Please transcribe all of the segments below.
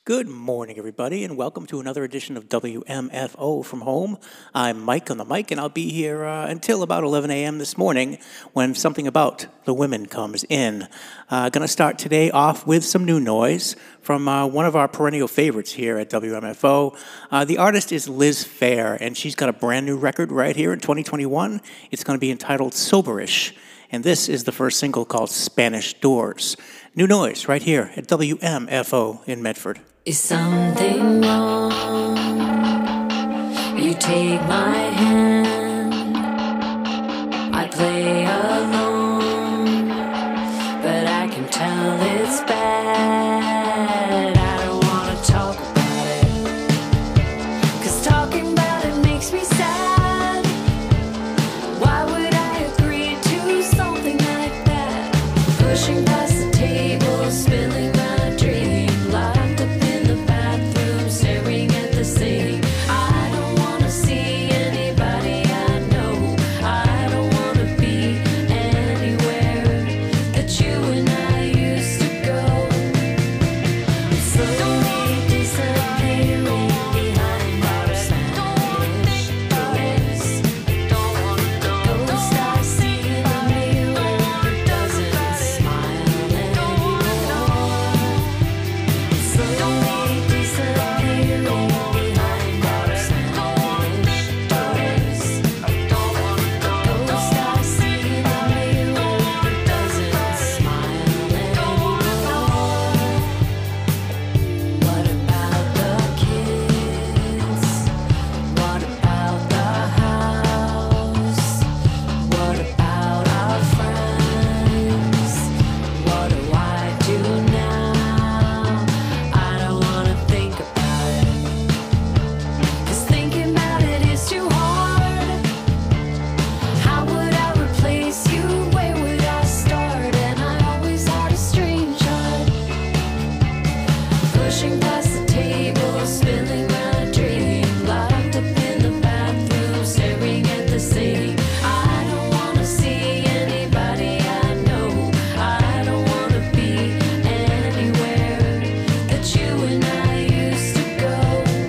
Good morning, everybody, and welcome to another edition of WMFO from home. I'm Mike on the mic, and I'll be here until about 11 a.m. this morning when something about the women comes in. Going to start today off with some new noise from one of our perennial favorites here at WMFO. The artist is Liz Phair, and she's got a brand new record right here in 2021. It's going to be entitled Soberish, and this is the first single called Spanish Doors. New noise right here at WMFO in Medford. Is something wrong? You take my hand, I play along, but I can tell it's bad. I don't wanna talk about it, 'cause talking about it makes me sad. Why would I agree to something like that? Pushing past the table, spilling my dream, locked up in the bathroom, staring at the ceiling. I don't wanna see anybody I know. I don't wanna be anywhere that you and I used to go. Slowly disappearing behind our Spanish doors. Ghost I see in the mirror doesn't smile anymore. Slowly disappearing behind our Spanish doors. Ghost I see in the mirror doesn't smile anymore. What about the kids? What about the house? What about our friends? What do I do now? I don't wanna think about it, 'cause thinking about it is too hard. How would I replace you? Where would I start? And I always had a strange heart. Pushing past the table, spilling my dream, locked up in the bathroom, staring at the ceiling. I don't wanna see anybody I know. I don't wanna be anywhere that you and I used to go.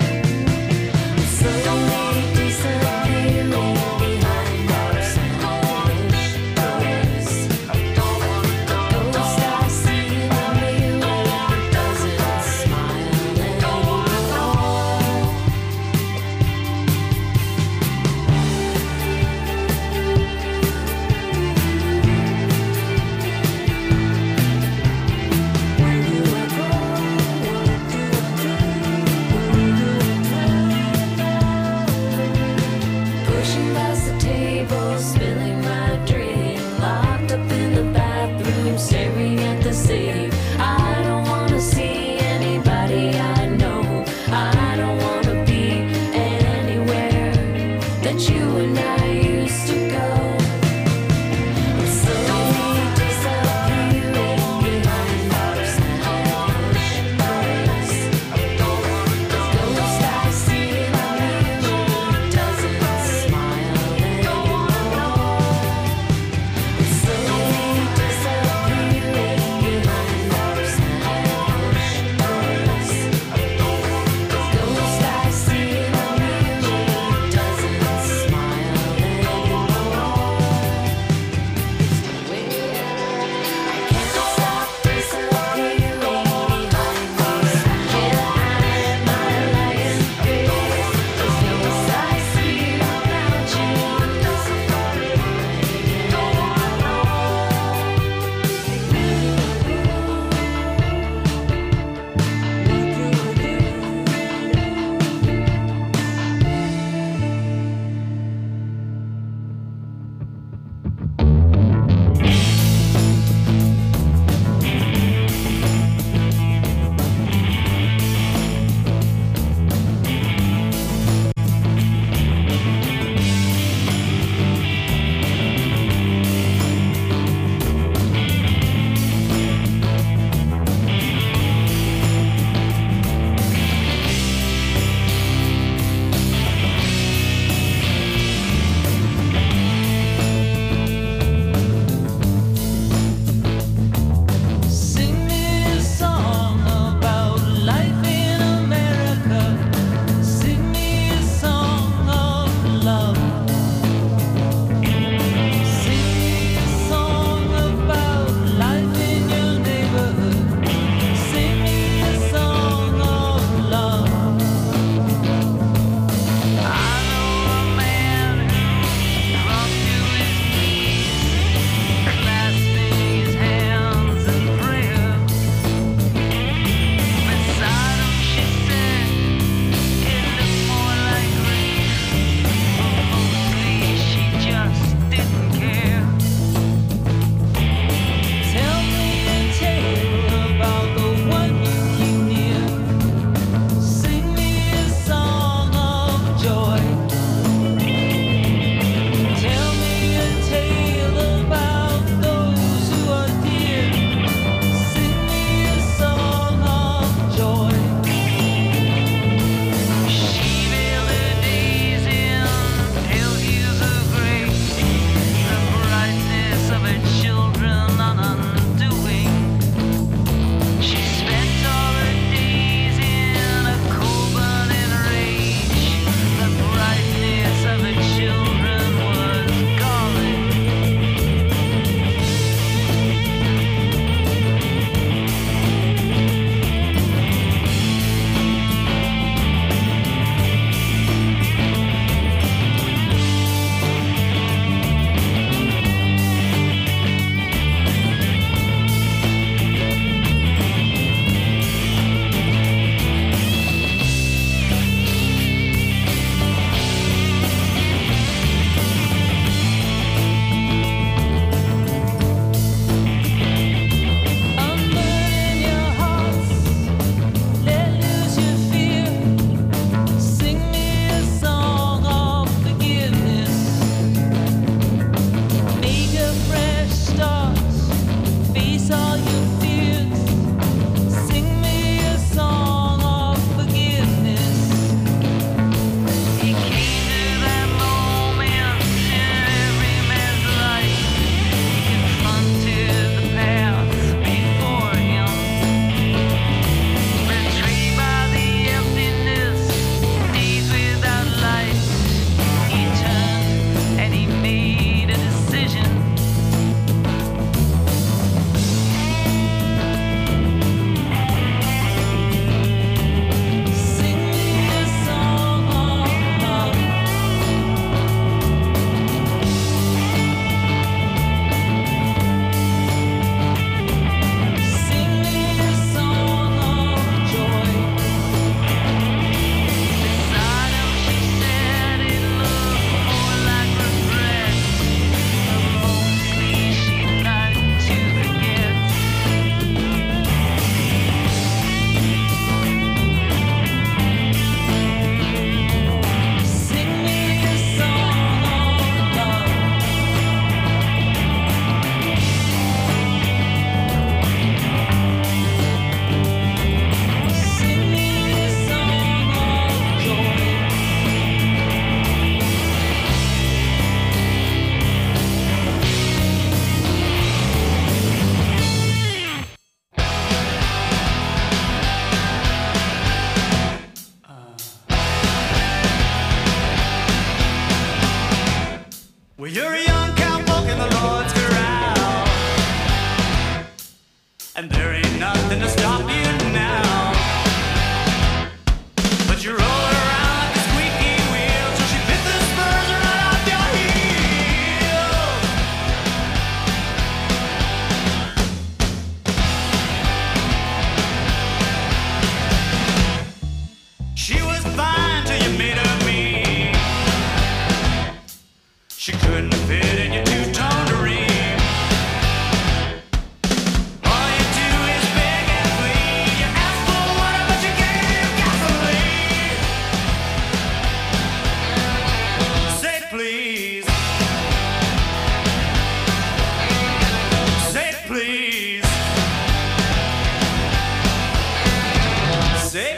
Slowly disappearing behind our Spanish doors. Ghost I see in the mirror doesn't smile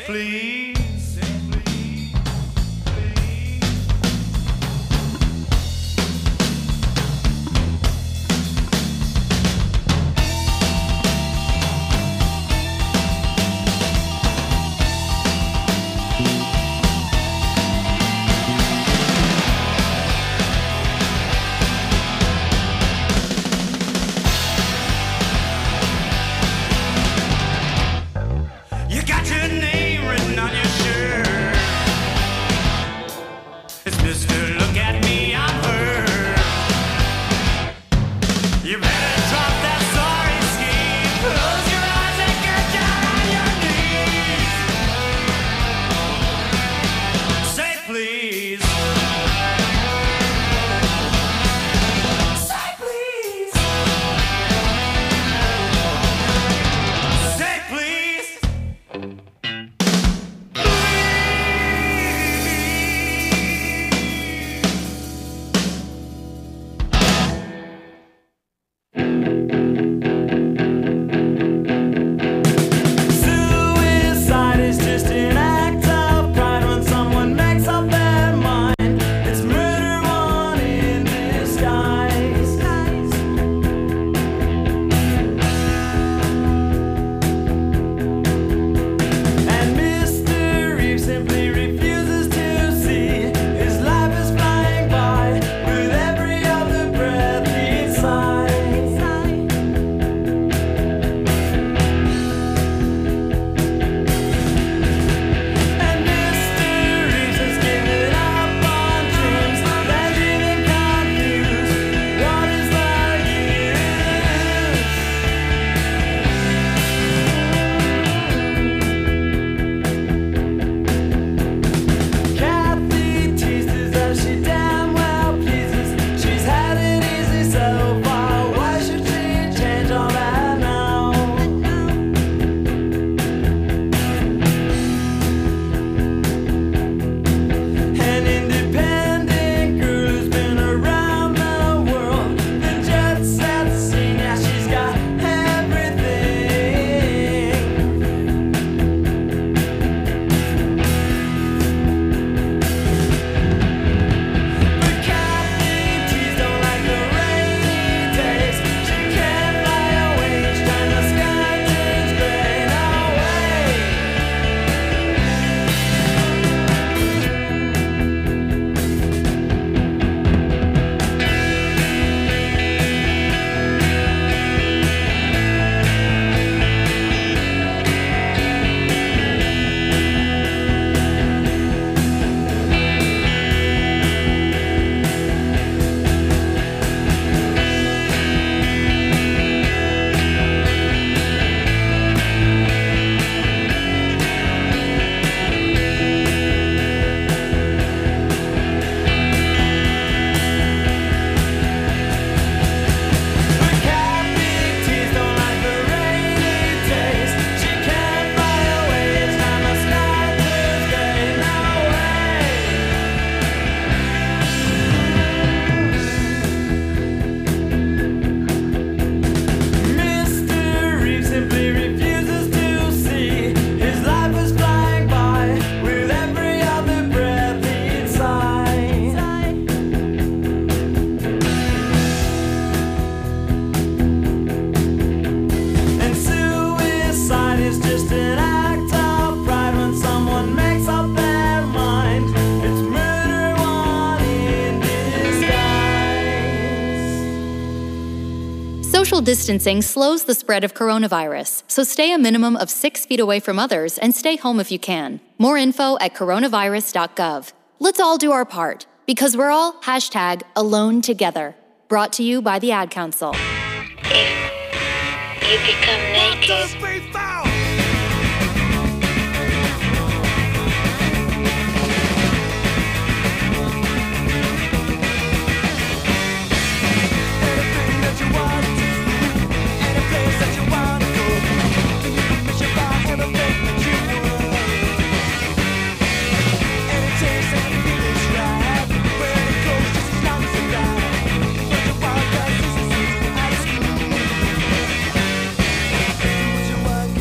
please. You got your name written on your shirt. It's Mr. Look at Me, I'm hurt. You better drop that sorry scheme. Close your eyes and get down on your knees. Say please. Say please. Say please. Suicide is just an act of pride when someone makes up their mind. It's murder one in disguise. And Mr. Reeve simply refuses to see his life is flying by with every other breath he sighs. And Mr. Reeves has given up on dreams that even confuse. What is the use? Kathy teases as she damn well pleases. She's had it easy so far. Why should she change all that now? An independent girl who's been around the world, the jet set scene, yeah, she's got everything. But Kathy T's don't like the rainy days. She can't fly away each time the sky turns gray. No way. But Kathy T's don't like the rainy days. She can't fly away each time the sky turns gray. No way. Mr. Reeve simply refuses to see his life is flying by with every other breath he sighs. And suicide is just an act of pride when someone makes up their mind. It's murder one in disguise. Social distancing slows the spread of coronavirus, so stay a minimum of 6 feet away from others and stay home if you can. More info at coronavirus.gov. Let's all do our part, because we're all #alone together. Brought to you by the Ad Council. You become naked. Anything that you want to do, any place that you want to go, you can miss your bar, everything that you want. Any taste that you feel is right, where it goes just as long as it dies. But the podcast is a season out of school. Do what you want.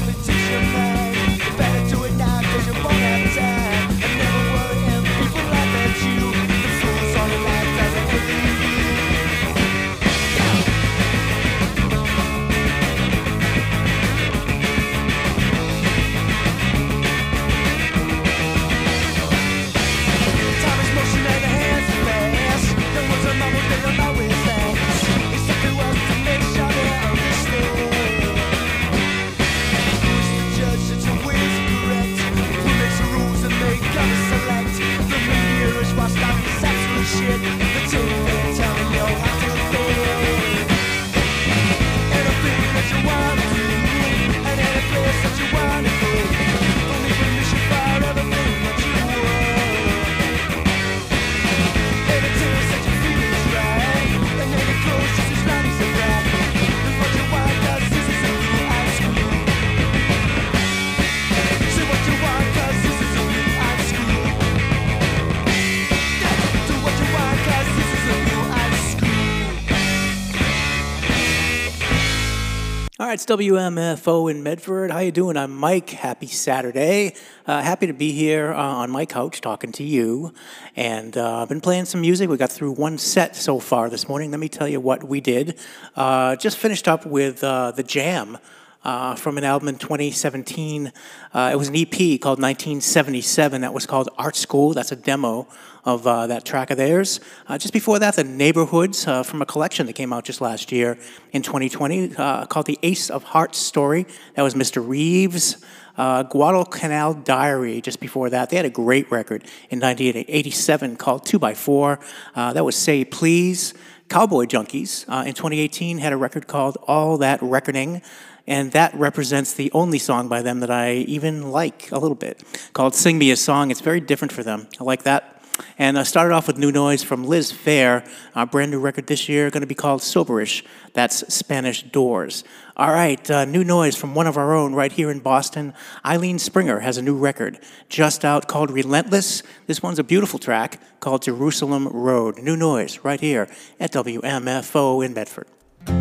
right, it's WMFO in Medford. How you doing? I'm Mike. Happy Saturday. Happy to be here on my couch talking to you. And I've been playing some music. We got through one set so far this morning. Let me tell you what we did. Just finished up with The Jam from an album in 2017. It was an EP called 1977 that was called Art School. That's a demo of that track of theirs. Just before that, The Neighborhoods from a collection that came out just last year in 2020 called The Ace of Hearts Story. That was Mr. Reeves. Guadalcanal Diary just before that. They had a great record in 1987 called 2x4. That was Say Please. Cowboy Junkies in 2018 had a record called All That Reckoning. And that represents the only song by them that I even like a little bit, called Sing Me a Song. It's very different for them. I like that. And I started off with new noise from Liz Phair. Our brand new record this year, going to be called Soberish. That's Spanish Doors. All right, new noise from one of our own right here in Boston. Eileen Springer has a new record just out called Relentless. This one's a beautiful track called Jerusalem Road. New noise right here at WMFO in Medford.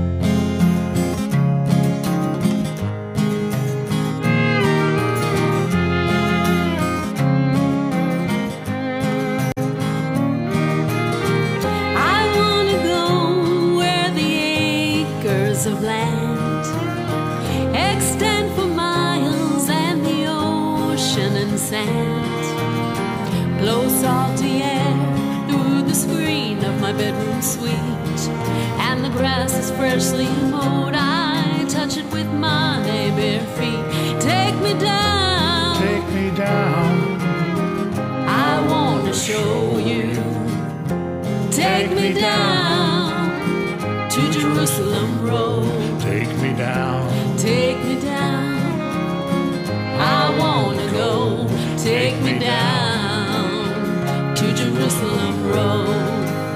Of land extend for miles, and the ocean and sand blow salty air through the screen of my bedroom suite, and the grass is freshly mowed. I touch it with my bare feet. Take me down, take me down. I want to show you. Take me down to Jerusalem Road. Take me down. Take me down. I wanna go. Take me down to Jerusalem Road.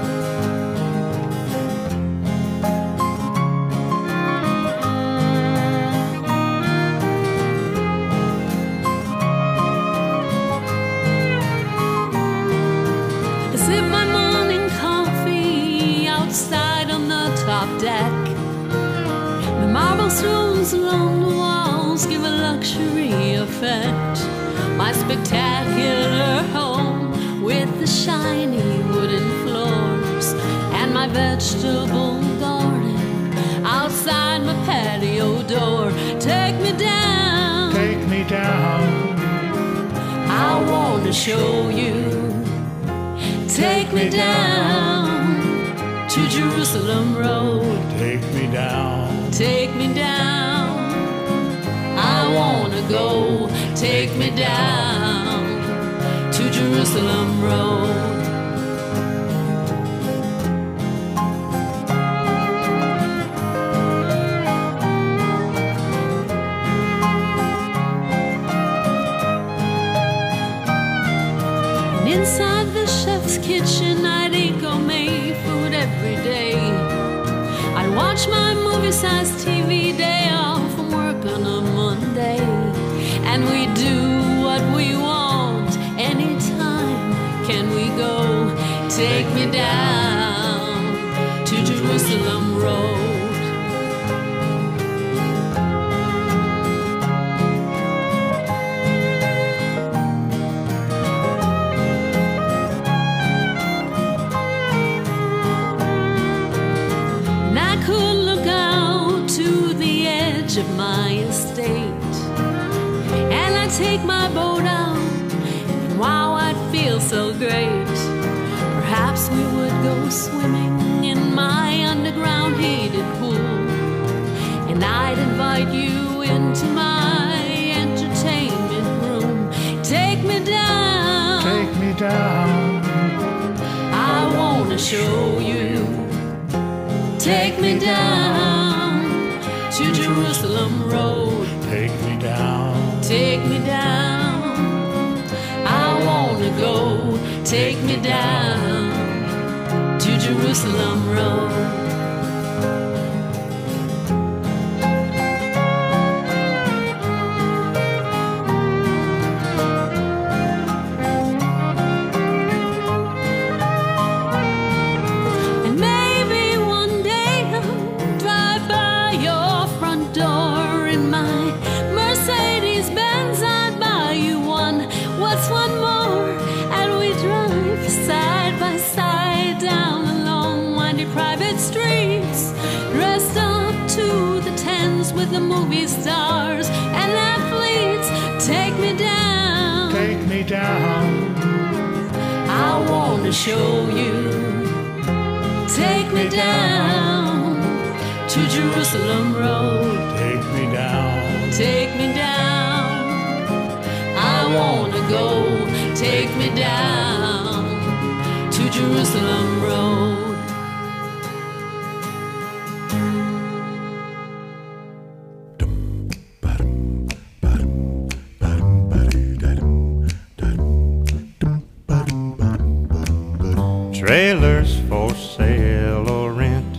I sip my morning coffee outside on the top deck. The marble stones along the walls give a luxury effect. My spectacular home with the shiny wooden floors, and my vegetable garden outside my patio door. Take me down. Take me down. I want to show you. Take me down to Jerusalem Road. Take me down. Take me down. I wanna go. Take me down to Jerusalem Road. And inside the chef's kitchen, I'd eat gourmet food every day. I'd watch my movie-sized TV day off from work on a Monday, and we do what we want anytime. Can we go? Take me down to Jerusalem Road. Of my estate, and I take my boat out, and wow, I'd feel so great. Perhaps we would go swimming in my underground heated pool, and I'd invite you into my entertainment room. Take me down. Take me down. I wanna show you. Take me down to Jerusalem Road. Take me down. Take me down. I wanna go. Take me down to Jerusalem Road. And maybe one day I'll drive by your front door. the movie stars and athletes. Take me down. Take me down. I want to show you. Take me down to Jerusalem Road. Take me down. Take me down. I want to go. Take me down to Jerusalem Road. Trailers for sale or rent,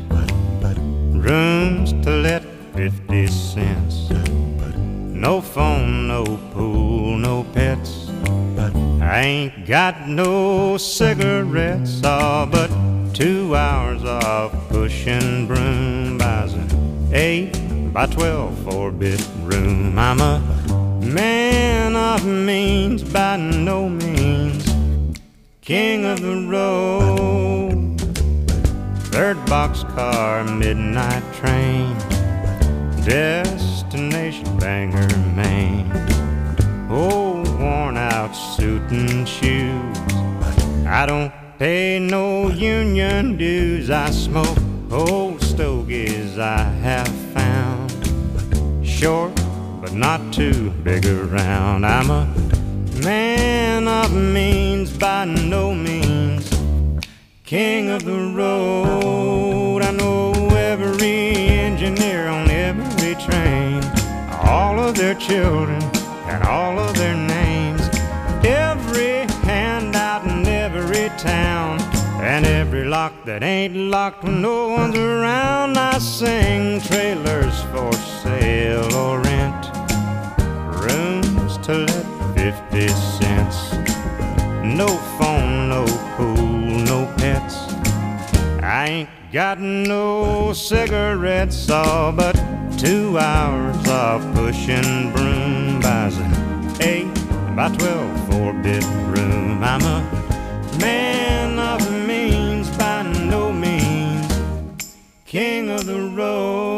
rooms to let 50 cents. No phone, no pool, no pets. I ain't got no cigarettes, but 2 hours of pushing broom buys an 8 by 12 4-bit room. I'm a man of means by no means, king of the road. Third boxcar, midnight train, destination Bangor, Maine. Oh, worn out suit and shoes, I don't pay no union dues. I smoke old stogies I have found, short but not too big around. I'm a man of means by no means, king of the road. I know every engineer on every train, all of their children and all of their names, every handout in every town, and every lock that ain't locked when no one's around. I sing trailers for sale or rent, rooms to let 50 cents. No phone, no pool, no pets. I ain't got no cigarettes, but 2 hours of pushing broom buys an 8 by 12 4-bit room. I'm a man of means by no means, king of the road.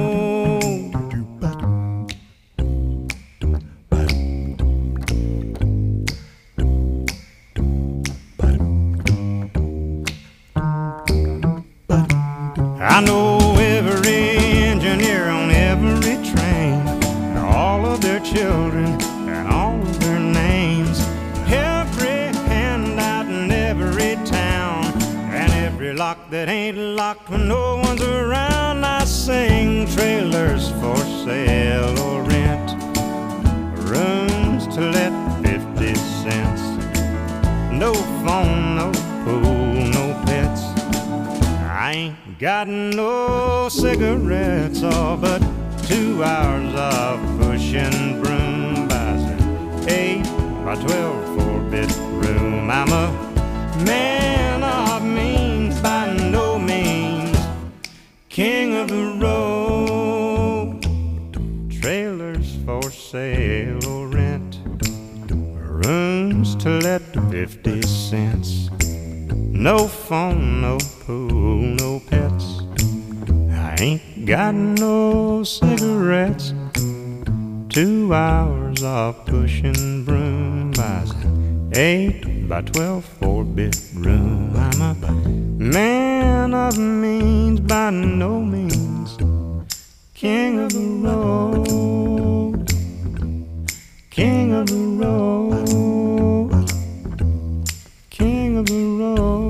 I know every engineer on every train, and all of their children and all of their names, every handout in every town, and every lock that ain't locked when no one's around. I sing trailers for sale or rent, rooms to let 50 cents. No phone, no pool, no pets. I ain't got no cigarettes, but 2 hours of pushing broom buys an 8 by 12 4-bit room. I'm a man of means by no means, king of the road. Trailers for sale or rent, rooms to let 50 cents. No phone, no pool, no pets. I ain't got no cigarettes. 2 hours of pushing broom buys an 8 by 12 4-bit room. I'm a man of means by no means, king of the road, king of the road, king of the road.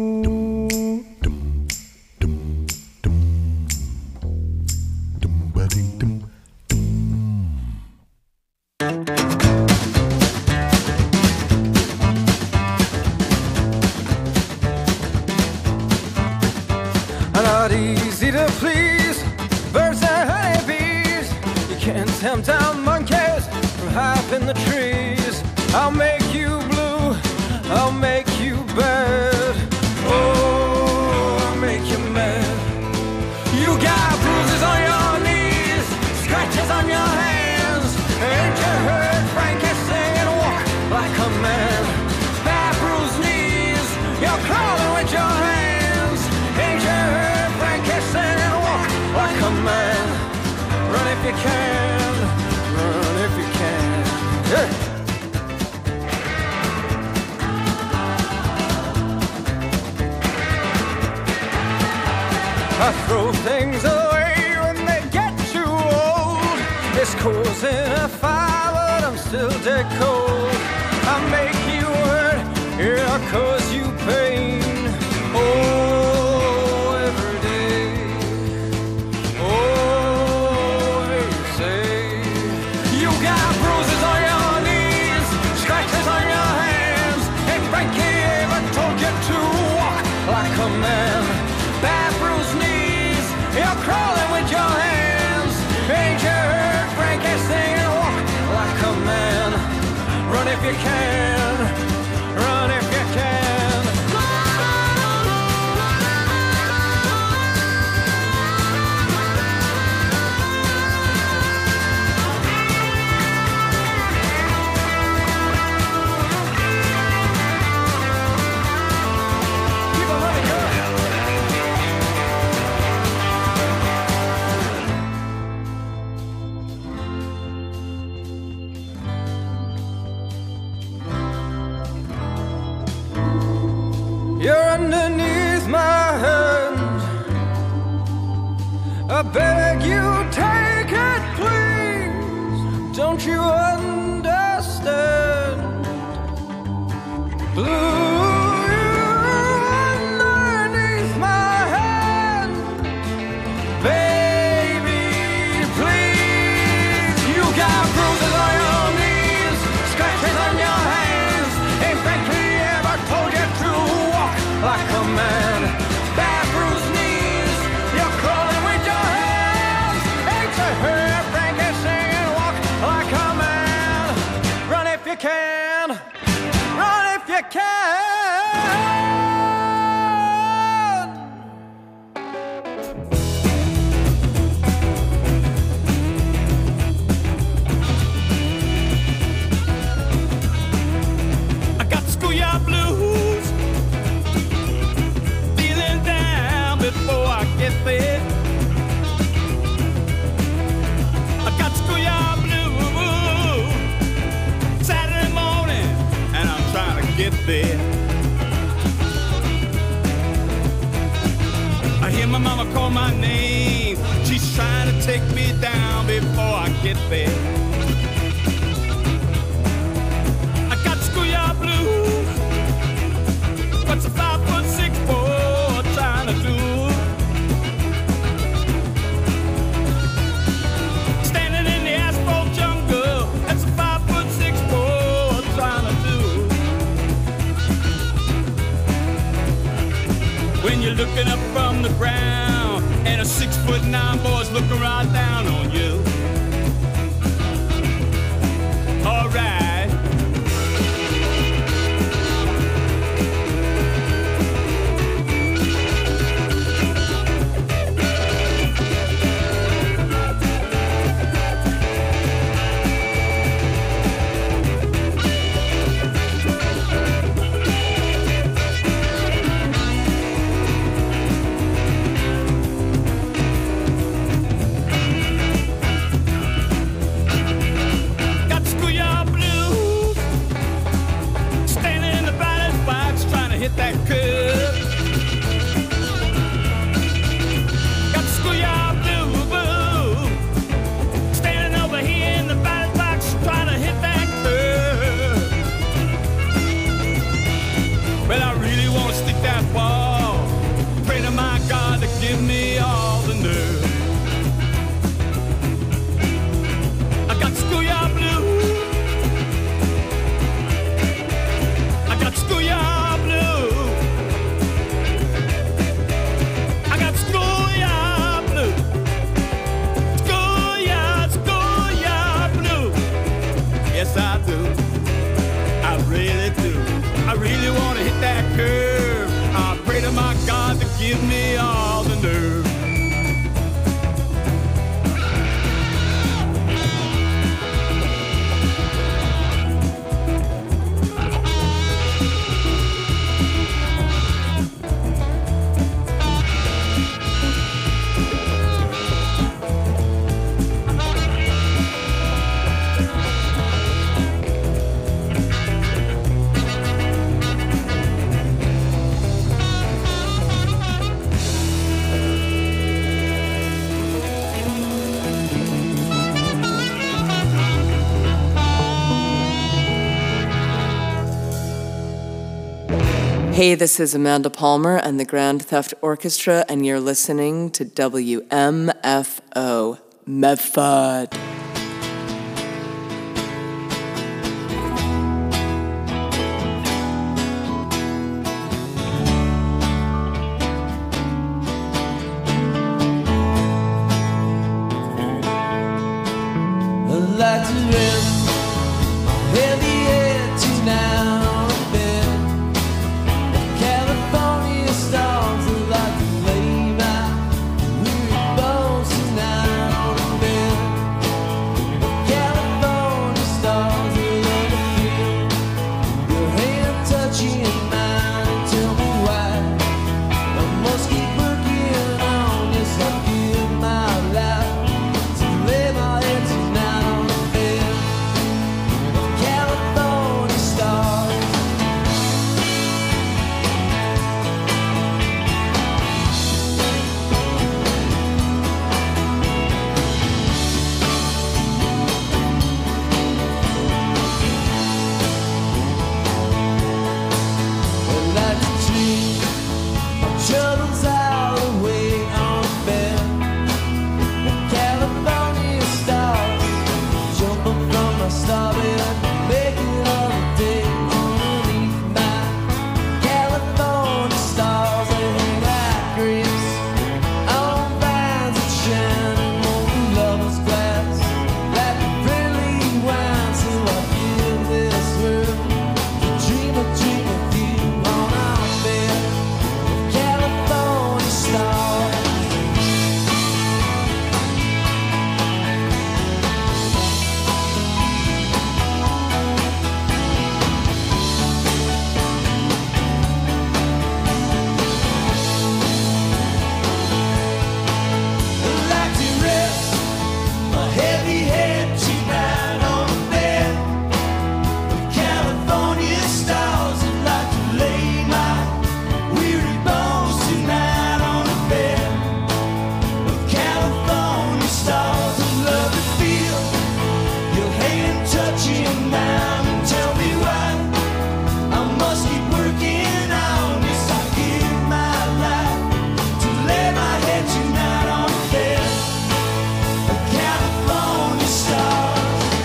Not easy to please, birds and honeybees. You can't tempt down monkeys from high up in the trees. I'll make you blue, I'll make you bad. Oh, I'll make you mad. You got bruises on your knees, scratches on your hands. Ain't you heard Frankie sing and walk like a man? Bad bruised knees, you're crawling with your hands. Ain't you heard Frankie sing and walk like a man? Run if you I throw things away when they get too old. It's causing a fire, but I'm still dead cold. I make you hurt, yeah, I cause you pain. Oh, every day. Oh, you say you got bruises on your knees, scratches on your hands. Ain't Frankie ever told you to walk like a man? Bad bruised knees, you're crawling with your hands. Ain't you heard Frankie sing? Walk like a man. Run if you can, run if you can. Keep on running, girl. You're underneath my hand. I beg you, take it, please. Don't you understand? Blue, you're underneath my hand. Baby, please. You got bruises on your knees, scratches on your hands. Ain't Frankie ever told you to walk like a man? Bad bruised knees, you're crawling with your hands. Ain't you heard Frankie singing? Walk like a man. Run if you can, run if you can. I got the schoolyard blues, feeling down before I get there. I got the schoolyard blues, Saturday morning, and I'm trying to get there. I hear my mama call my name, she's trying to take me down before I get there. I got the schoolyard blues. What's a 5'6" boy trying to do? Standing in the asphalt jungle, that's a 5'6" boy trying to do. When you're looking up from the ground and a 6'9" boy's looking right down on you. All right. Got the schoolyard blues, standing in the batter's box trying to hit that curve. Got the schoolyard blues, standing over here in the batter's box trying to hit that curve. Well, I really want to stick that ball. Pray to my God to give me all the nerve. I got the schoolyard blues. I got the schoolyard blues. I got the schoolyard blues. Schoolyard blues. Yes, I do. I really do. I really want to hit that curve. I pray to my God to give me all the nerve. Hey, this is Amanda Palmer and the Grand Theft Orchestra, and you're listening to WMFO Medford. I'd like to rest my heavy head tonight on a bed. California stars, I'd like to lay my weary bones tonight on a bed. California stars, I'd love to feel your hand touching mine and tell me why I must keep working on. Yes, I give my life to lay my head tonight on a bed of California stars. I'd like to dream my troubles out away on a bed of California stars, jumping from my starbed, making all the day underneath my California stars. They hang like grapes on vines that shine on the lover's glass, like a friendly wine. So I give this world to dream of you on our bed of California stars. I'd like to rest my heavy head tonight on a bed of California stars. I'd like to lay my weary bones tonight on a bed of California stars. I'd love to feel your hand touching mine and tell me why I must keep working on. Yes, I give my life to lay my head tonight on a bed of California stars.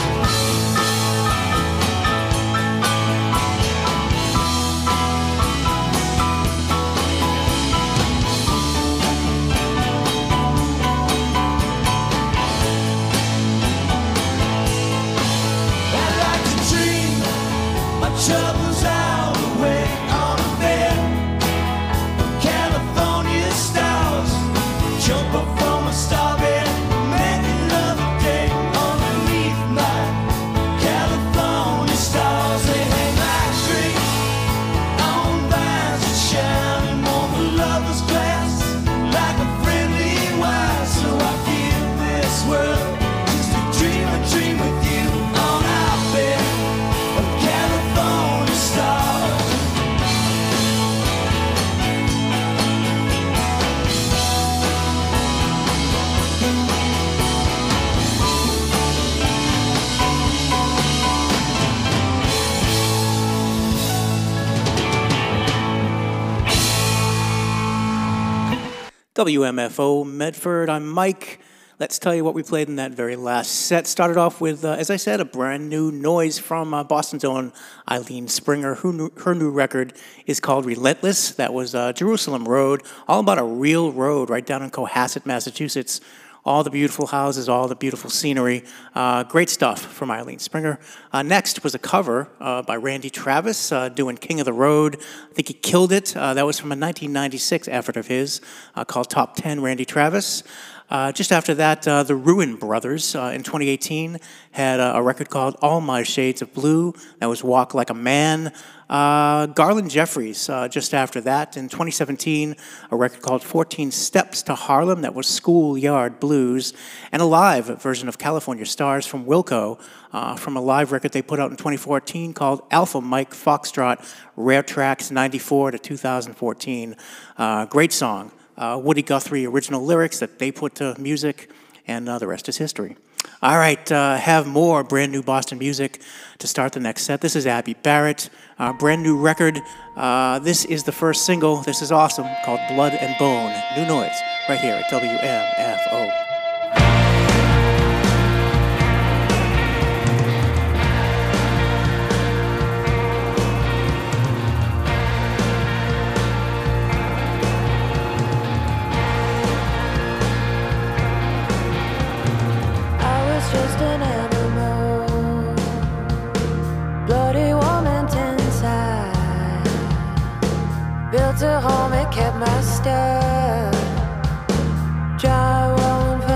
I'd like to dream my troubles out away on a bed of California stars, jump up from a starbed, making love a day underneath my California stars. They hang like grapes on vines that shine on the lover's glass, like a friendly wine. So I give this world just a dream with you on our bed of California stars. WMFO Medford. I'm Mike. Let's tell you what we played in that very last set. Started off with, as I said, a brand new noise from Boston's own Eileen Springer. Her new record is called Relentless. That was Jerusalem Road, all about a real road right down in Cohasset, Massachusetts. All the beautiful houses, all the beautiful scenery. Great stuff from Eileen Springer. Next was a cover by Randy Travis doing King of the Road. I think he killed it. That was from a 1996 effort of his called Top 10 Randy Travis. Just after that, the Ruin Brothers in 2018 had a record called All My Shades of Blue. That was Walk Like a Man. Garland Jeffries, just after that, in 2017, a record called 14 Steps to Harlem. That was Schoolyard Blues. And a live version of California Stars from Wilco, from a live record they put out in 2014 called Alpha Mike Foxtrot, Rare Tracks 94 to 2014. Great song. Woody Guthrie original lyrics that they put to music, and the rest is history. All right, have more brand new Boston music to start the next set. This is Abby Barrett, brand new record. This is the first single. This is awesome, called Blood and Bone. New noise, right here at WMFO. Just an animal, bloody woman inside. Built a home and kept my stuff. Dry rolling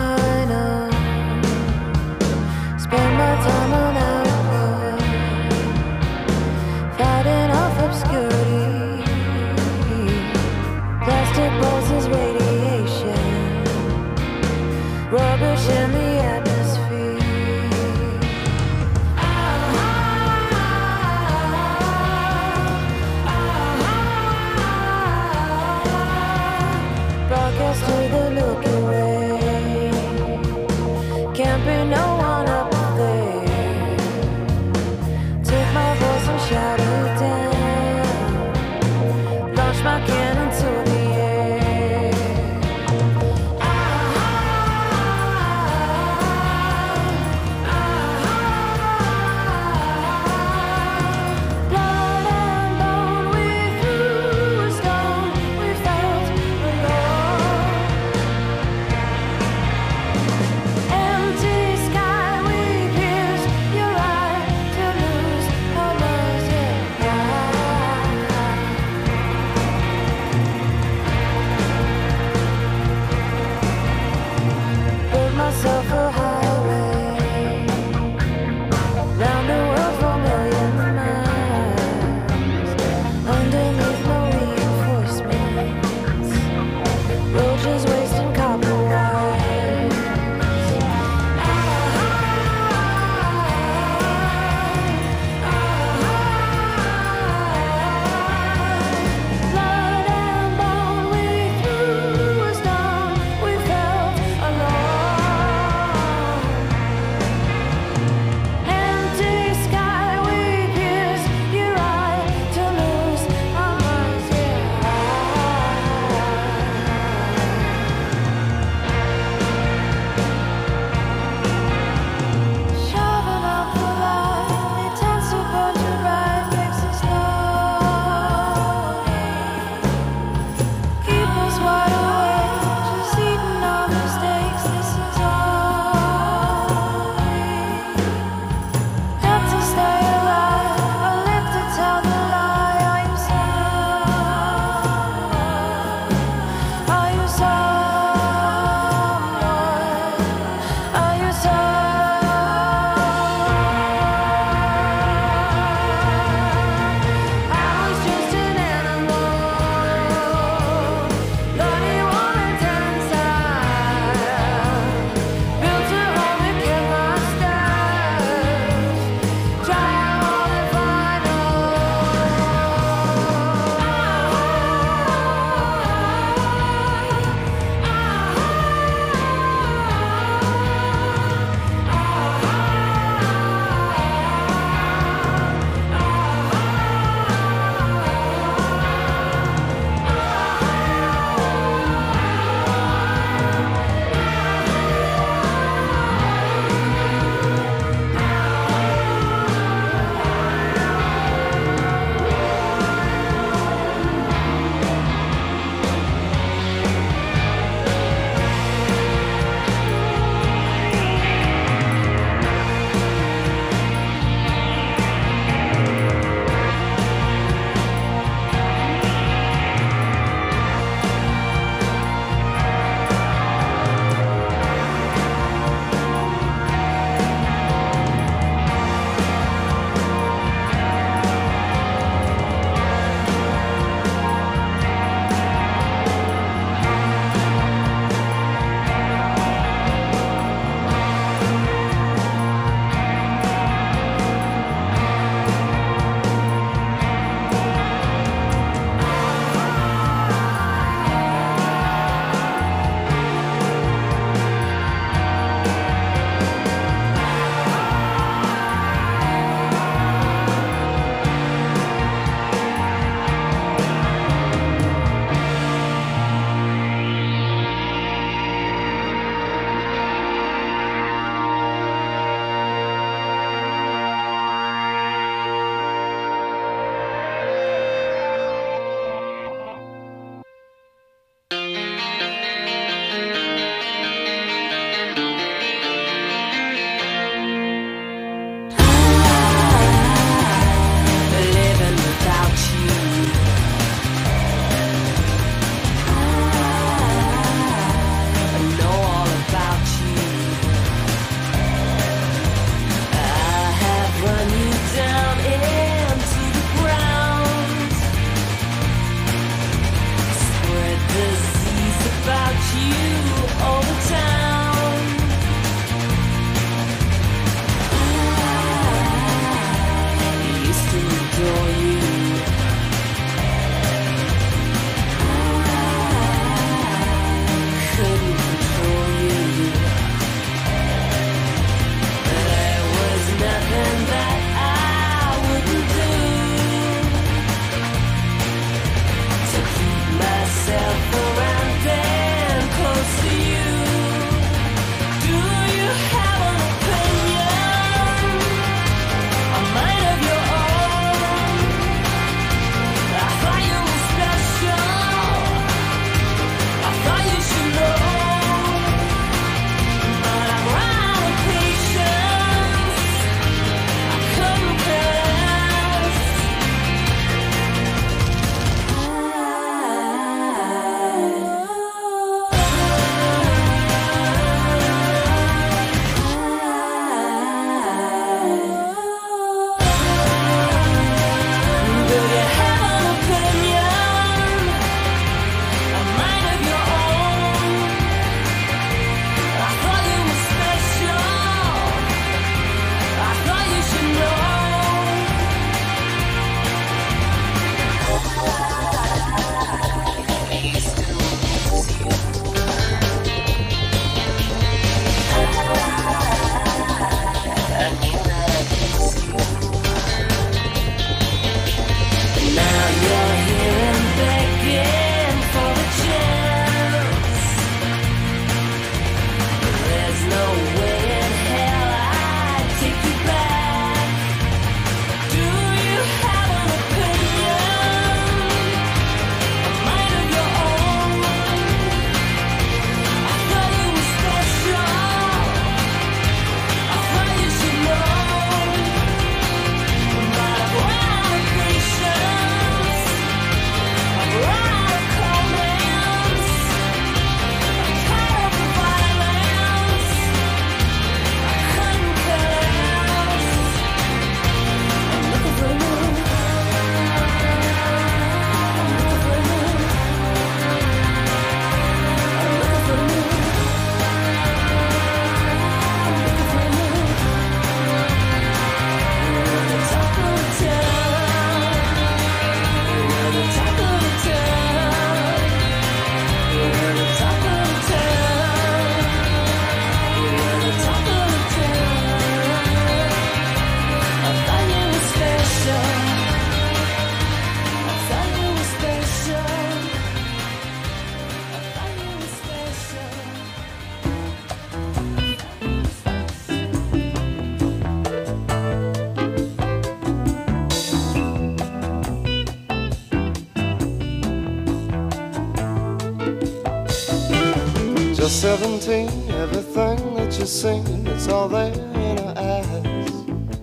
Just 17, everything that you've seen, it's all there in her eyes.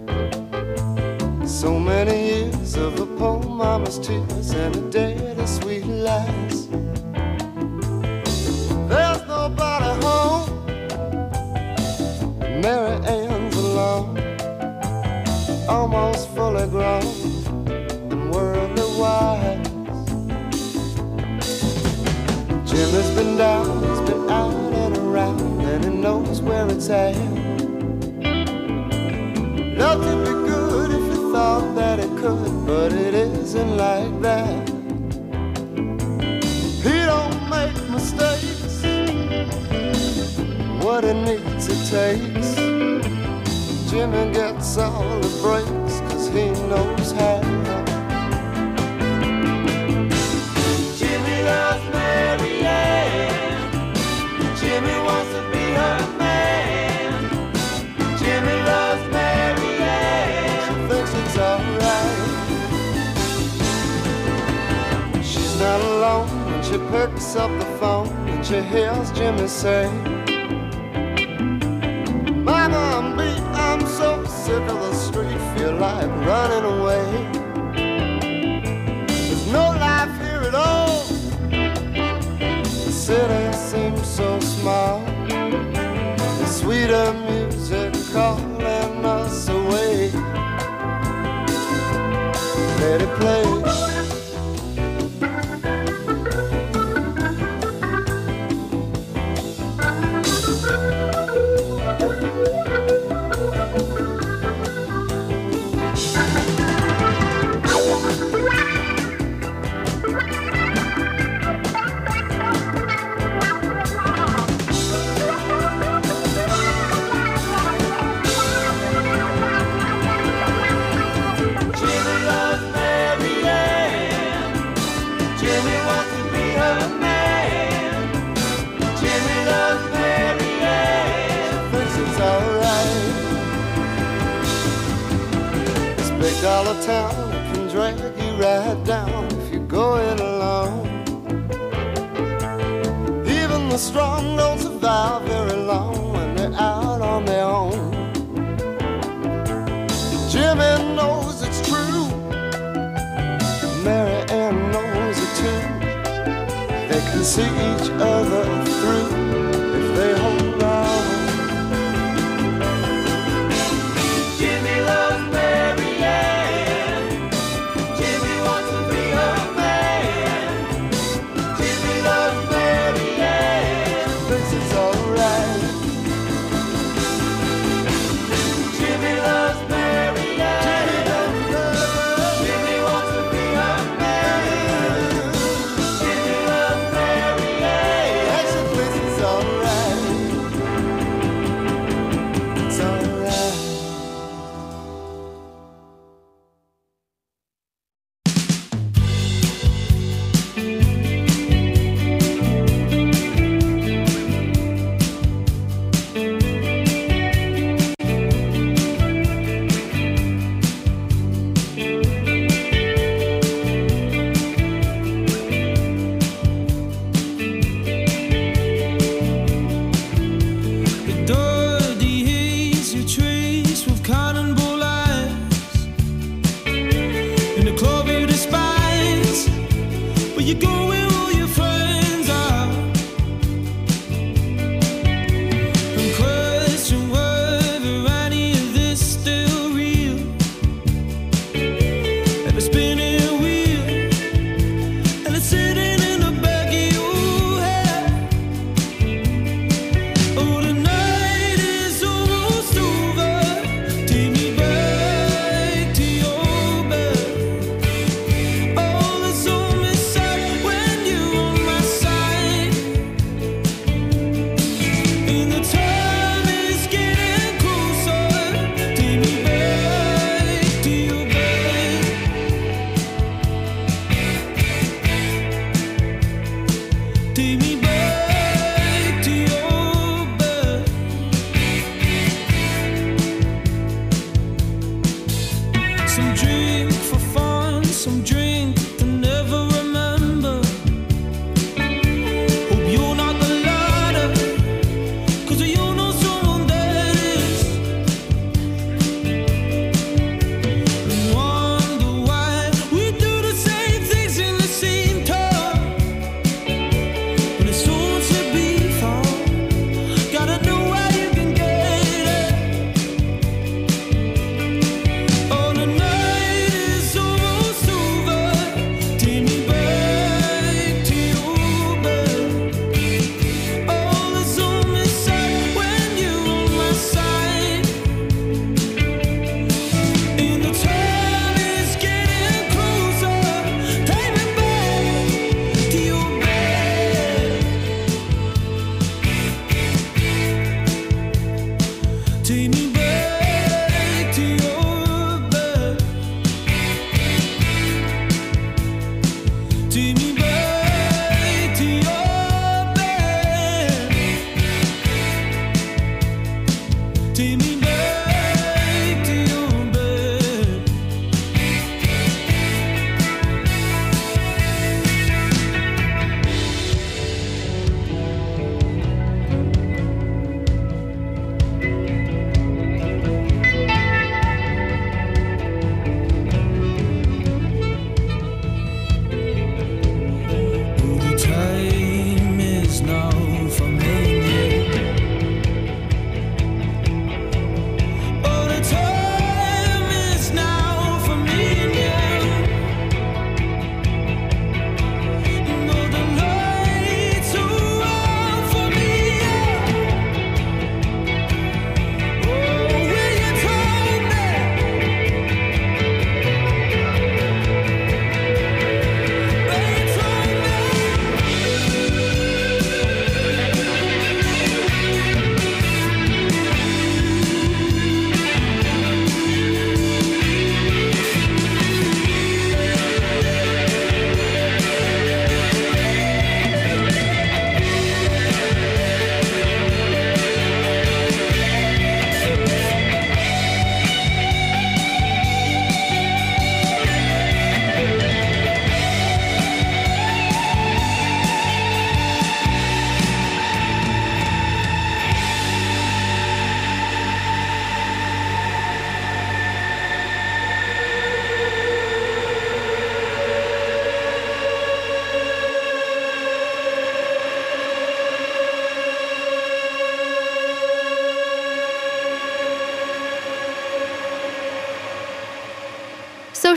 So many years of the poor mama's tears and a day of sweet lies. There's nobody home, Mary Ann's alone, almost fully grown and worldly wise. Jimmy's been down, he's been out and around, and he knows where it's at. Love to be good if you thought that it could, but it isn't like that. He don't make mistakes, what he needs it takes. Jimmy gets all the breaks, 'cause he knows how. Jimmy loves Mary Ann, Jimmy wants to be her man. Jimmy loves Mary Ann, she thinks it's alright. She's not alone when she picks up the phone and she hears Jimmy say, Mama, I'm so sick of the street, feel like running away. There's no life here at all, the city seems so small. The sweeter music calling us away. Let it play. Dollar town can drag you right down if you go it alone. Even the strong don't survive very long when they're out on their own. Jimmy knows it's true, Mary Ann knows it too. They can see each other through if they hold on. Jimmy loves Mary Ann, Jimmy wants to be her man. Jimmy loves Mary Ann, thinks it's alright. Jimmy loves Mary Ann, Jimmy wants to be her man. Jimmy loves Mary Ann, she thinks it's alright. It's alright. The dirty haze you trace with cannonball eyes in the club you despise, but you go where all your friends are and question whether any of this still real. And a spinning wheel, and it's sitting in the back of your head. Oh, the night is almost over. Take me back to your bed. Oh, the soul is sad when you're on my side. And the time is getting closer. Take me back to your bed. Take me back to your bed. Some drink for fun, some drink to never remember. Hope you're not the lighter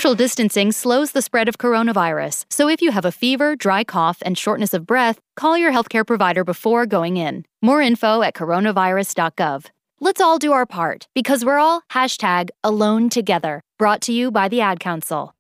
Social distancing slows the spread of coronavirus, so if you have a fever, dry cough, and shortness of breath, call your healthcare provider before going in. More info at coronavirus.gov. Let's all do our part, because we're all #AloneTogether. Brought to you by the Ad Council.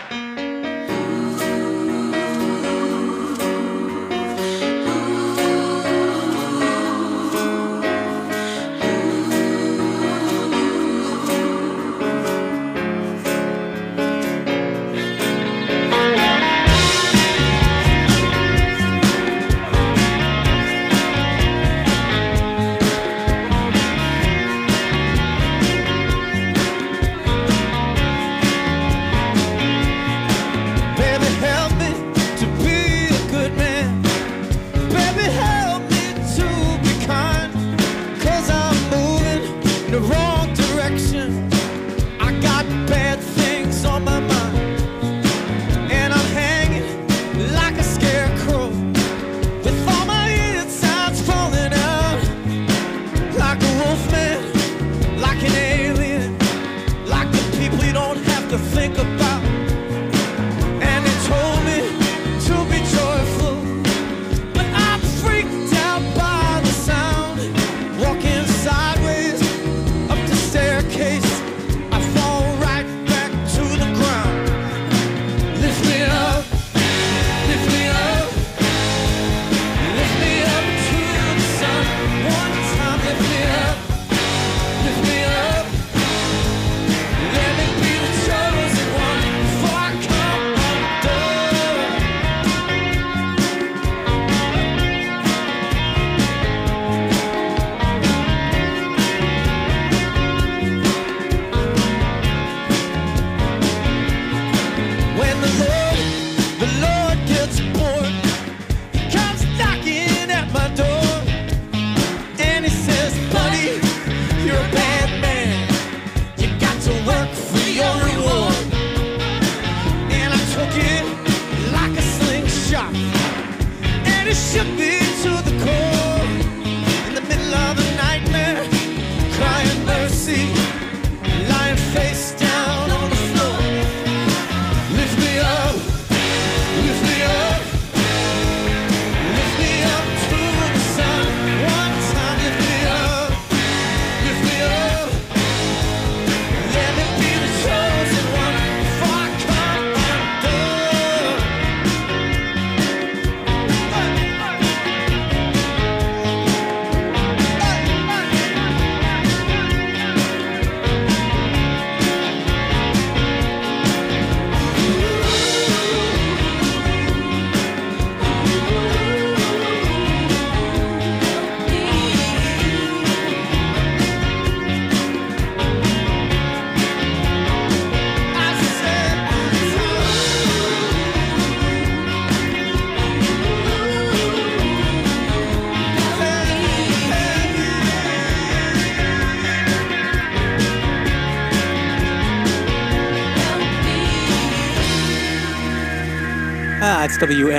It's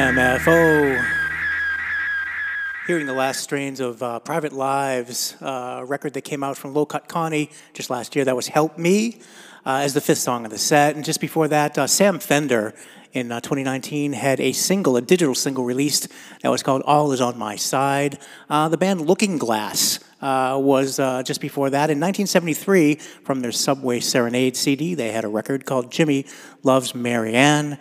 WMFO. Hearing the last strains of Private Lives, a record that came out from Low Cut Connie just last year. That was Help Me as the fifth song of the set. And just before that, Sam Fender in 2019 had a digital single released that was called All Is On My Side. The band Looking Glass was just before that. In 1973, from their Subway Serenade CD, they had a record called Jimmy Loves Marianne.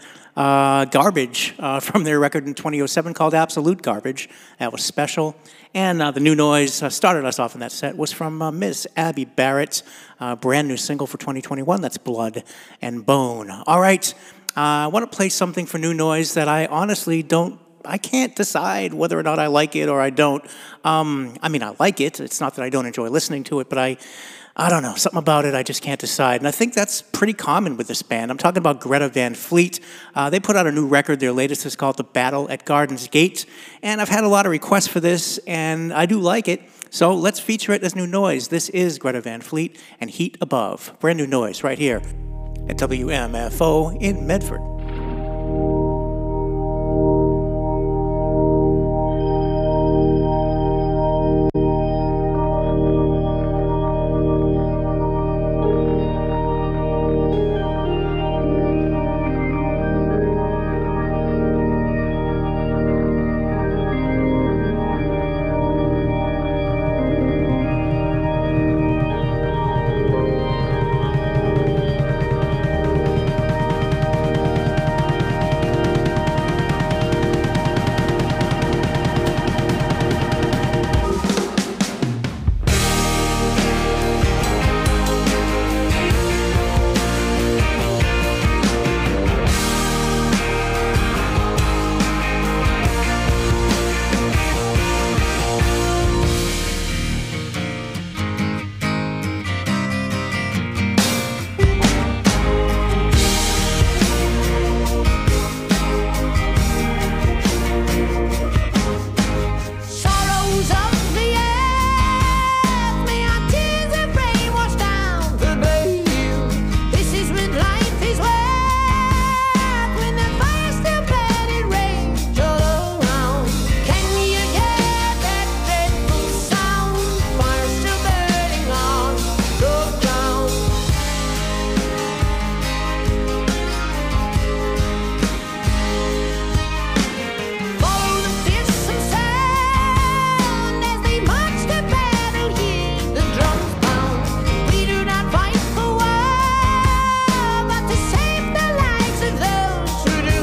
Garbage from their record in 2007 called Absolute Garbage. That was special. And the new noise started us off in that set was from Miss Abby Barrett's brand new single for 2021. That's Blood and Bone. All right. I want to play something for new noise that I honestly I can't decide whether or not I like it or I don't. I mean, I like it. It's not that I don't enjoy listening to it, but I don't know, something about it I just can't decide. And I think that's pretty common with this band. I'm talking about Greta Van Fleet. They put out a new record. Their latest is called The Battle at Garden's Gate. And I've had a lot of requests for this, and I do like it. So let's feature it as new noise. This is Greta Van Fleet and Heat Above. Brand new noise right here at WMFO in Medford.